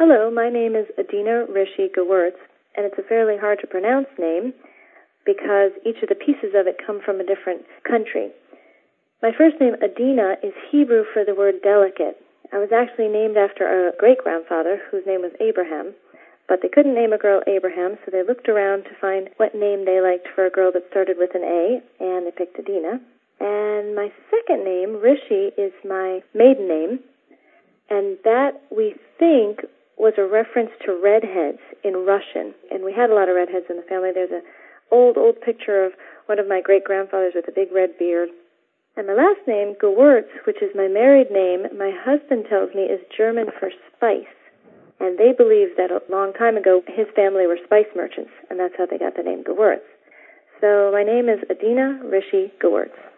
Hello, my name is Adina Rishi Gewurz, and it's a fairly hard to pronounce name because each of the pieces of it come from a different country. My first name, Adina, is Hebrew for the word delicate. I was actually named after a great-grandfather whose name was Abraham, but they couldn't name a girl Abraham, so they looked around to find what name they liked for a girl that started with an A, and they picked Adina. And my second name, Rishi, is my maiden name, and that, we think, was a reference to redheads in Russian. And we had a lot of redheads in the family. There's an old picture of one of my great-grandfathers with a big red beard. And my last name, Gewurz, which is my married name, my husband tells me is German for spice. And they believe that a long time ago his family were spice merchants, and that's how they got the name Gewurz. So my name is Adina Rishi Gewurz.